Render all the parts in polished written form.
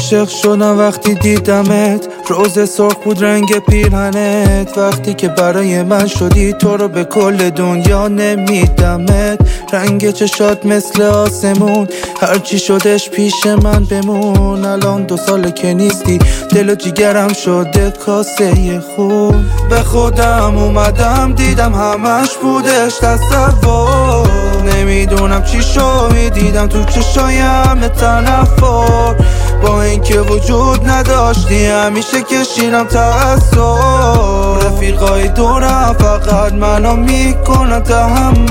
عاشق شدم وقتی دیدمت، روز سرخ بود رنگ پیرهنت. وقتی که برای من شدی تو رو به کل دنیا نمیدمت. رنگ چشات مثل آسمون، هرچی شدش پیش من بمون. الان 2 ساله که نیستی، دل و جیگرم شده کاسه خون. به خودم اومدم دیدم همش بودش تصور. نمیدونم چی شو میدیدم تو چشایم تنفر. با اینکه وجود نداشتی همیشه کشیدم تأثیر. رفیقای دورم فقط منو میکنن تحمل.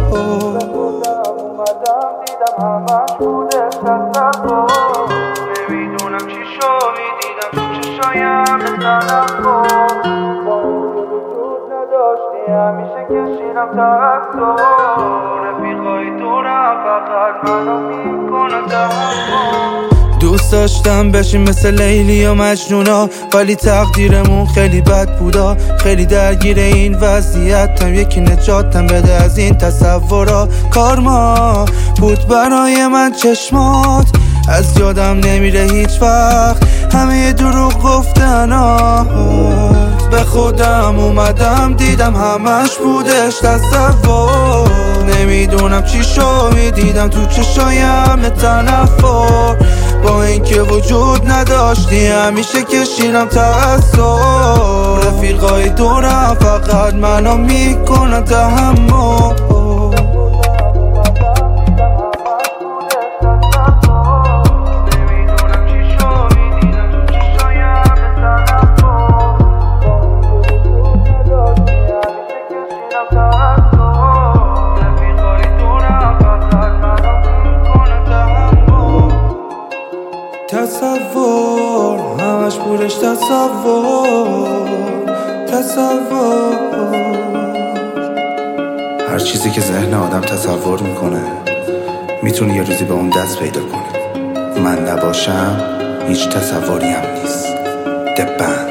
همش بودش تصور. نمیدونم چی شو میدیدم تو چشایم تنفر. با اینکه وجود نداشتی همیشه کشیدم تأثیر. رفیقای دورم فقط منو میکنن تحمل. دوست داشتم بشیم مثل لیلی و مجنونا، ولی تقدیرمون خیلی بد بودا. خیلی درگیر این وضعیتم، یکی نجاتم بده از این تصورا. کارما بود برای من چشمات، از یادم نمیره هیچ وقت همه دروغ گفتنات. به خودم اومدم دیدم همش بودش تصور. نمیدونم چی شو میدیدم تو چشایم تنفر. با اینکه وجود نداشتی همیشه کشیدم تأثیر. رفیقای دورم فقط منو میکنن تحمل. تصور همش بودش تصور. هر چیزی که ذهن آدم تصور میکنه میتونه یه روزی به اون دست پیدا کنه. من نباشم هیچ تصوری هم نیست. دبن